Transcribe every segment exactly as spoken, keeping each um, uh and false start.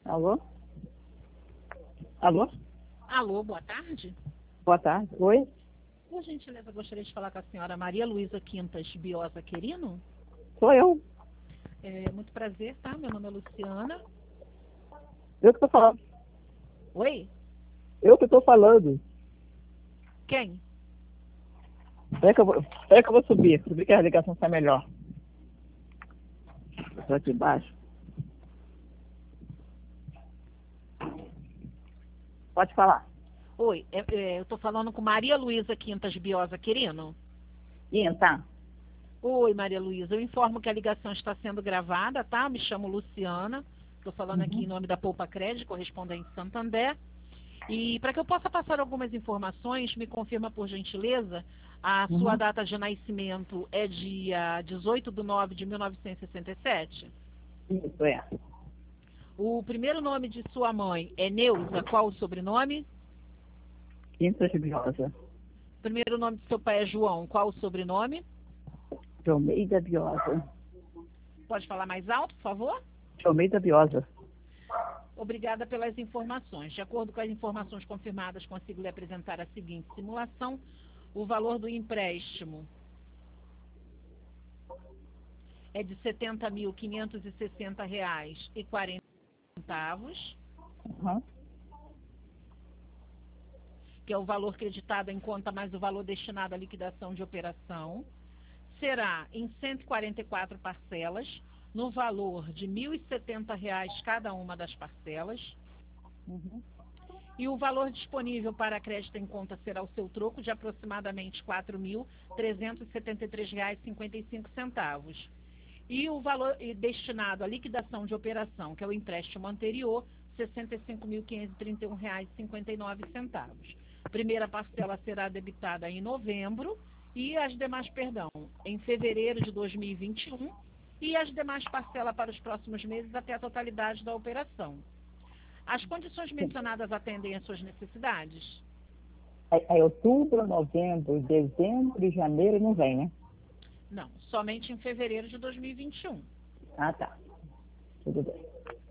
Alô? Alô? Alô, boa tarde. Boa tarde. Oi? Por gentileza, gostaria de falar com a senhora Maria Luísa Quintas Biosa Querino. Sou eu. É, muito prazer, tá? Meu nome é Luciana. Eu que estou falando. Oi? Eu que estou falando. Quem? Espera que eu vou, espera que eu vou subir. Subir que a ligação está melhor. Estou aqui embaixo. Pode falar. Oi, é, é, eu estou falando com Maria Luísa Quintas Biosa Querino. Então. Oi, Maria Luísa. Eu informo que a ligação está sendo gravada, tá? Me chamo Luciana. Estou falando aqui em Uhum. nome da Poupa Crédito, correspondente Santander. E para que eu possa passar algumas informações, me confirma por gentileza, a sua Uhum. data de nascimento é dia dezoito de nove de mil novecentos e sessenta e sete? Isso é. O primeiro nome de sua mãe é Neuza, qual o sobrenome? Quinta Biosa. O primeiro nome de seu pai é João, qual o sobrenome? De Almeida Biosa. Pode falar mais alto, por favor? De Almeida Biosa. Obrigada pelas informações. De acordo com as informações confirmadas, consigo lhe apresentar a seguinte simulação. O valor do empréstimo é de setenta mil quinhentos e sessenta reais e quarenta centavos, Uhum. que é o valor creditado em conta mais o valor destinado à liquidação de operação. Será em cento e quarenta e quatro parcelas, no valor de mil e setenta reais cada uma das parcelas. Uhum. E o valor disponível para crédito em conta será o seu troco de aproximadamente quatro mil trezentos e setenta e três reais e cinquenta e cinco centavos. E o valor destinado à liquidação de operação, que é o empréstimo anterior, sessenta e cinco mil quinhentos e trinta e um reais e cinquenta e nove centavos. A primeira parcela será debitada em novembro e as demais, perdão, em fevereiro de dois mil e vinte e um e as demais parcelas para os próximos meses até a totalidade da operação. As condições mencionadas atendem às suas necessidades? Aí, aí outubro, novembro, dezembro e janeiro não vem, né? Não, somente em fevereiro de dois mil e vinte e um. Ah, tá. Tudo bem.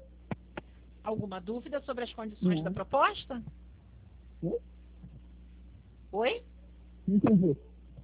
Alguma dúvida sobre as condições da Não. proposta? Não Oi? entendi.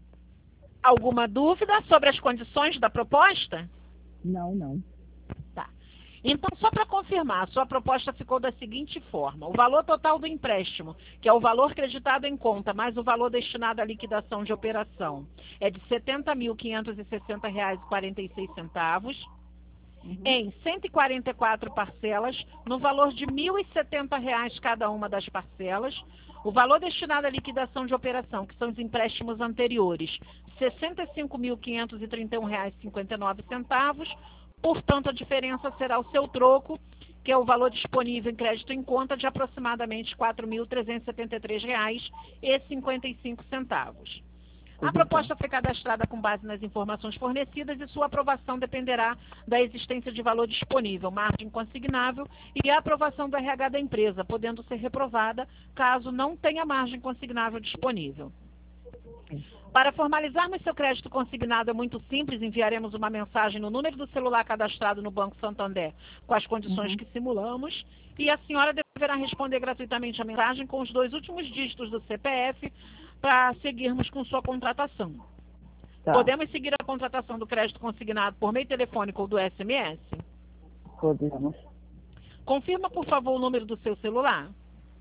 Alguma dúvida sobre as condições da proposta? Não, não. Tá. Então, só para confirmar, a sua proposta ficou da seguinte forma. O valor total do empréstimo, que é o valor creditado em conta, mais o valor destinado à liquidação de operação, é de setenta mil quinhentos e sessenta reais e quarenta e seis centavos, Uhum. em cento e quarenta e quatro parcelas, no valor de mil e setenta reais cada uma das parcelas. O valor destinado à liquidação de operação, que são os empréstimos anteriores, sessenta e cinco mil quinhentos e trinta e um reais e cinquenta e nove centavos. Portanto, a diferença será o seu troco, que é o valor disponível em crédito em conta de aproximadamente quatro mil trezentos e setenta e três reais e cinquenta e cinco centavos. A Tudo bem. proposta foi cadastrada com base nas informações fornecidas e sua aprovação dependerá da existência de valor disponível, margem consignável e a aprovação do R H da empresa, podendo ser reprovada caso não tenha margem consignável disponível. Para formalizarmos seu crédito consignado é muito simples, enviaremos uma mensagem no número do celular cadastrado no Banco Santander com as condições Uhum. que simulamos e a senhora deverá responder gratuitamente a mensagem com os dois últimos dígitos do C P F para seguirmos com sua contratação. Tá. Podemos seguir a contratação do crédito consignado por meio telefônico ou do S M S? Podemos. Confirma, por favor, o número do seu celular.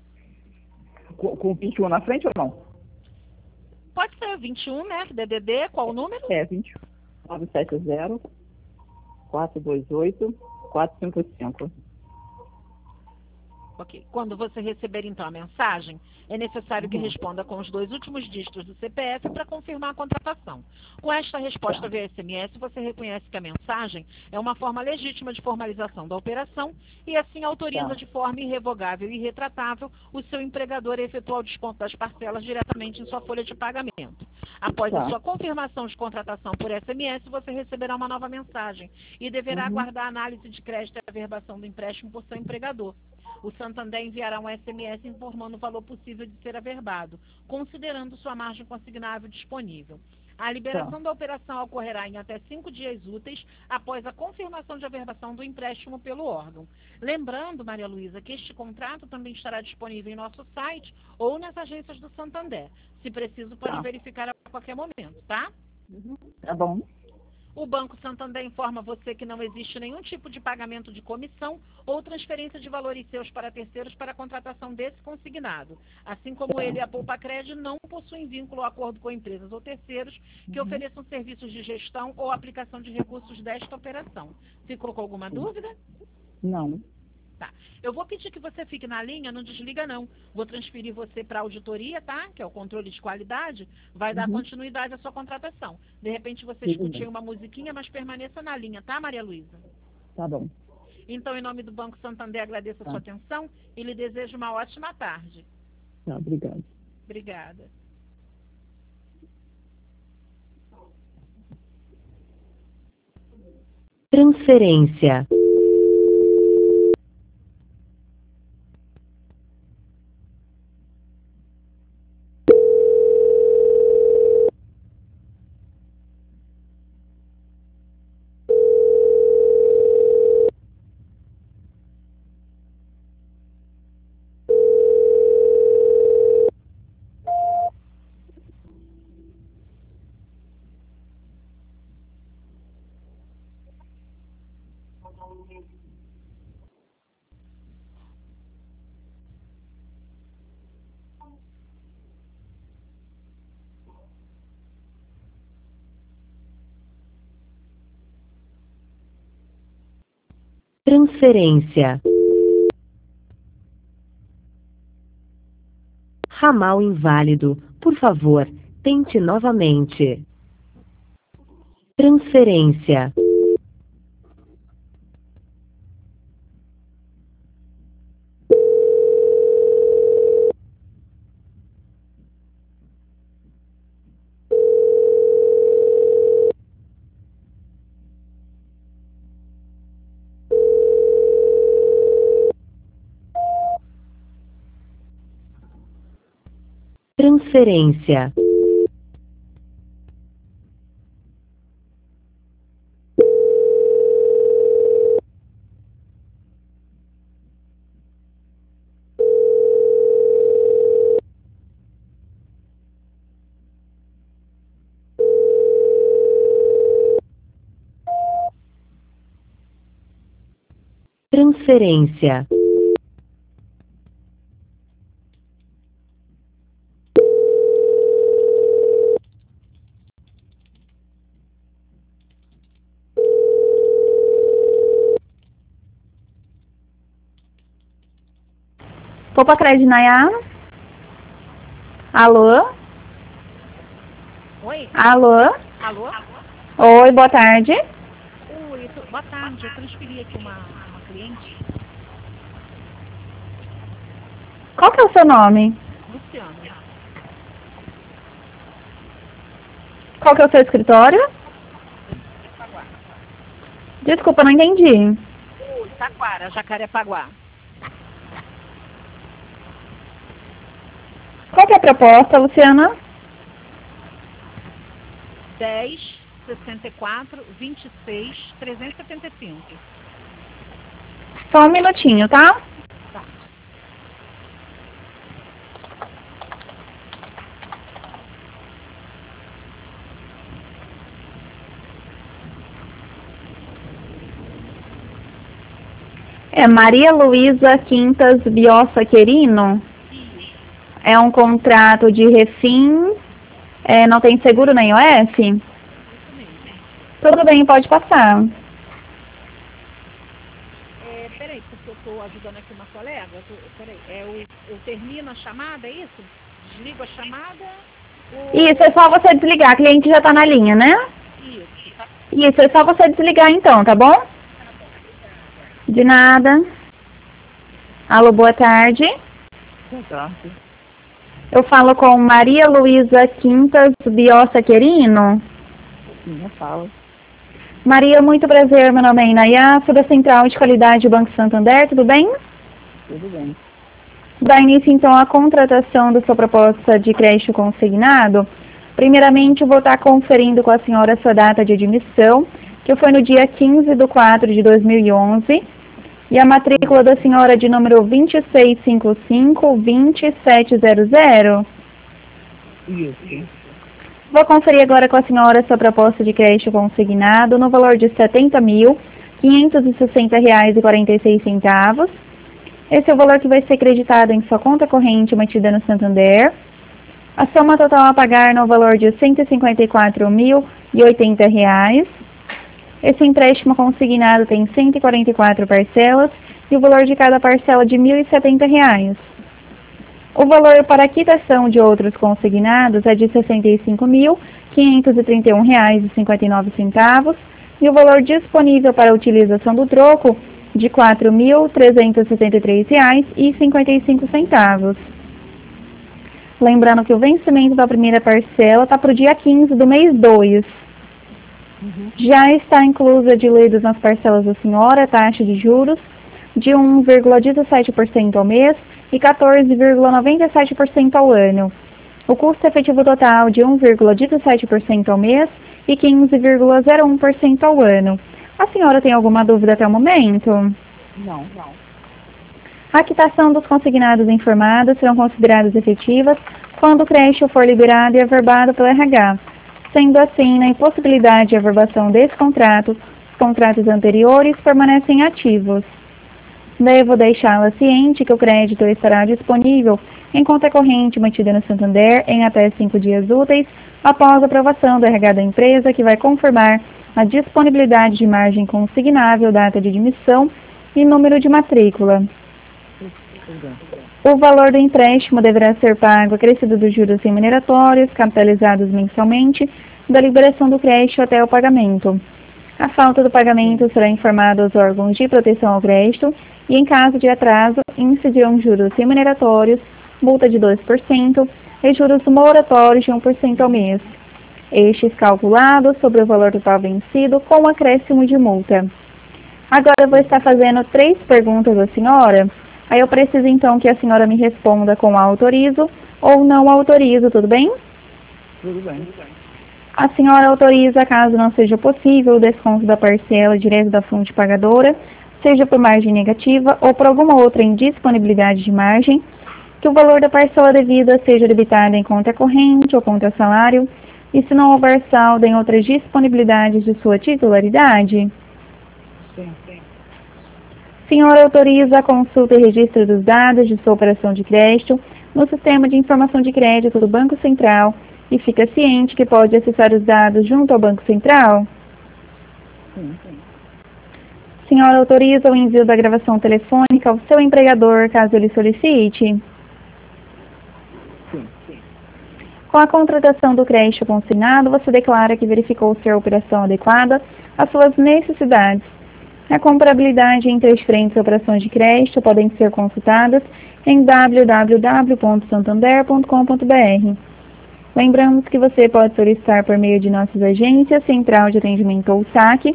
Com, com vinte e um na frente ou não? Pode ser vinte e um, né? D D D, qual o número? É, vinte e um. nove sete zero, quatro dois oito, quatro cinco cinco. Ok. Quando você receber, então, a mensagem, é necessário que Uhum. responda com os dois últimos dígitos do C P F para confirmar a contratação. Com esta resposta Tá. via S M S, você reconhece que a mensagem é uma forma legítima de formalização da operação e, assim, autoriza Tá. de forma irrevogável e irretratável o seu empregador a efetuar o desconto das parcelas diretamente em sua folha de pagamento. Após a Tá. sua confirmação de contratação por S M S, você receberá uma nova mensagem e deverá Uhum. aguardar a análise de crédito e a averbação do empréstimo por seu empregador. O Santander enviará um S M S informando o valor possível de ser averbado, considerando sua margem consignável disponível. A liberação da operação ocorrerá em até cinco dias úteis após a confirmação de averbação do empréstimo pelo órgão. Lembrando, Maria Luísa, que este contrato também estará disponível em nosso site ou nas agências do Santander. Se preciso, pode Tá. verificar a qualquer momento, tá? Uhum. Tá bom. O Banco Santander informa você que não existe nenhum tipo de pagamento de comissão ou transferência de valores seus para terceiros para a contratação desse consignado. Assim como ele e a Poupacred não possuem vínculo ou acordo com empresas ou terceiros que Uhum. ofereçam serviços de gestão ou aplicação de recursos desta operação. Ficou com alguma dúvida? Não. Tá. Eu vou pedir que você fique na linha, não desliga não. Vou transferir você para a auditoria, tá? Que é o controle de qualidade. Vai dar Uhum. continuidade à sua contratação. De repente você Tudo escute bem. aí uma musiquinha, mas permaneça na linha, tá, Maria Luísa? Tá bom. Então, em nome do Banco Santander, agradeço a Tá. sua atenção e lhe desejo uma ótima tarde. Tá, obrigado. Obrigada. Transferência. Transferência. Ramal inválido. Por favor, tente novamente. Transferência. Transferência. Transferência. Poupacred Nayá? Alô? Oi? Alô? Alô? Oi, boa tarde. Oi, eu tô- boa tarde. Eu transferi aqui uma, uma cliente, Qual que é o seu nome? Luciana. Qual que é o seu escritório? Jacarepaguá. Desculpa, não entendi. Taquara, Jacarepaguá. Qual que é a proposta, Luciana? dez, sessenta e quatro, vinte e seis, trezentos e setenta e cinco. Só um minutinho, tá? Tá. É Maria Luísa Quintas Biossa Querino. É um contrato de refim. É, não tem seguro nem O F? Isso mesmo. Tudo bem, pode passar. É, peraí, porque eu estou ajudando aqui uma colega. Eu tô, peraí, é o, eu termino a chamada, é isso? Desligo a chamada? Ou... Isso, é só você desligar. A cliente já tá na linha, né? Isso, tá. Isso, é só você desligar então, tá bom? De nada. Alô, boa tarde. Boa tarde. Eu falo com Maria Luísa Quintas Biossa Querino. Sim, eu falo. Maria, muito prazer. Meu nome é Inayá, sou da Central de Qualidade do Banco Santander, tudo bem? Tudo bem. Dá início então à contratação da sua proposta de crédito consignado Primeiramente, eu vou estar conferindo com a senhora a sua data de admissão, que foi no dia quinze de quatro de dois mil e onze, e a matrícula da senhora de número dois seis cinco cinco, dois sete zero zero. Isso. Vou conferir agora com a senhora sua proposta de crédito consignado no valor de setenta mil, quinhentos e sessenta reais e quarenta e seis centavos. Esse é o valor que vai ser creditado em sua conta corrente mantida no Santander. A soma total a pagar no valor de cento e cinquenta e quatro mil e oitenta reais. Esse empréstimo consignado tem cento e quarenta e quatro parcelas e o valor de cada parcela de mil e setenta reais. O valor para a quitação de outros consignados é de sessenta e cinco mil, quinhentos e trinta e um reais e cinquenta e nove centavos e o valor disponível para a utilização do troco de quatro mil, trezentos e setenta e três reais e cinquenta e cinco centavos. Lembrando que o vencimento da primeira parcela está para o dia quinze do mês dois. Uhum. Já está inclusa diluídos nas parcelas da senhora a taxa de juros de um vírgula dezessete por cento ao mês e quatorze vírgula noventa e sete por cento ao ano. O custo efetivo total de um vírgula dezessete por cento ao mês e quinze vírgula zero um por cento ao ano. A senhora tem alguma dúvida até o momento? Não, não. A quitação dos consignados informados serão consideradas efetivas quando o crédito for liberado e averbado pelo R H. Sendo assim, na impossibilidade de averbação desse contrato, os contratos anteriores permanecem ativos. Devo deixá-la ciente que o crédito estará disponível em conta corrente mantida no Santander em até cinco dias úteis após a aprovação do R H da empresa, que vai confirmar a disponibilidade de margem consignável, data de admissão e número de matrícula. O valor do empréstimo deverá ser pago acrescido dos juros remuneratórios, capitalizados mensalmente, da liberação do crédito até o pagamento. A falta do pagamento será informada aos órgãos de proteção ao crédito e, em caso de atraso, incidirão juros remuneratórios, multa de dois por cento e juros moratórios de um por cento ao mês. Estes calculados sobre o valor total vencido com acréscimo de multa. Agora eu vou estar fazendo três perguntas à senhora. Aí eu preciso então que a senhora me responda com autorizo ou não autorizo, tudo bem? Tudo bem. A senhora autoriza, caso não seja possível, o desconto da parcela direto da fonte pagadora, seja por margem negativa ou por alguma outra indisponibilidade de margem, que o valor da parcela devida seja debitado em conta corrente ou conta salário, e se não houver saldo em outras disponibilidades de sua titularidade? Sim, sim. Senhora autoriza a consulta e registro dos dados de sua operação de crédito no Sistema de Informação de Crédito do Banco Central e fica ciente que pode acessar os dados junto ao Banco Central? Sim, sim. Senhora autoriza o envio da gravação telefônica ao seu empregador, caso ele solicite? Sim, sim. Com a contratação do crédito consignado, você declara que verificou ser a operação adequada às suas necessidades. A comparabilidade entre as diferentes operações de crédito podem ser consultadas em w w w ponto santander ponto com ponto b r. Lembramos que você pode solicitar por meio de nossas agências, Central de Atendimento ou SAC,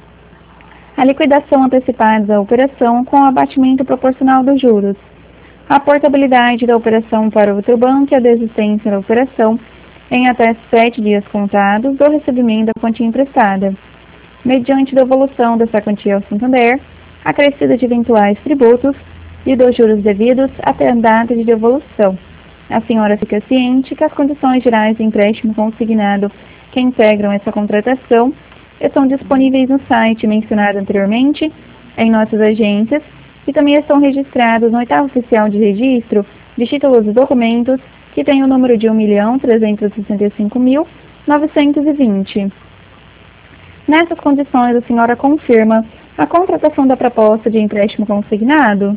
a liquidação antecipada da operação com abatimento proporcional dos juros, a portabilidade da operação para outro banco e a desistência da operação em até sete dias contados do recebimento da quantia emprestada, mediante devolução dessa quantia ao Santander, acrescida de eventuais tributos e dos juros devidos até a data de devolução. A senhora fica ciente que as condições gerais de empréstimo consignado que integram essa contratação estão disponíveis no site mencionado anteriormente, em nossas agências, e também estão registrados no oitavo oficial de registro de títulos e documentos, que tem o número de um milhão trezentos e sessenta e cinco mil novecentos e vinte. Nessas condições, a senhora confirma a contratação da proposta de empréstimo consignado?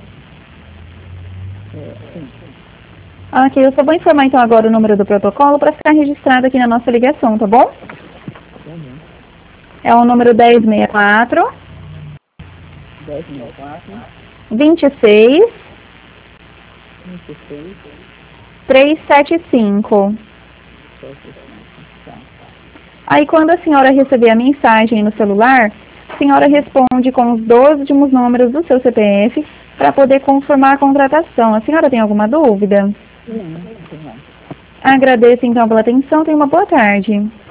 Ok, eu só vou informar então agora o número do protocolo para ficar registrado aqui na nossa ligação, tá bom? É o número dez sessenta e quatro, dez sessenta e quatro, vinte e seis, vinte e seis, trezentos e setenta e cinco. Aí quando a senhora receber a mensagem no celular, a senhora responde com os doze últimos números do seu C P F para poder confirmar a contratação. A senhora tem alguma dúvida? Não, não. Agradeço então pela atenção, tenha uma boa tarde.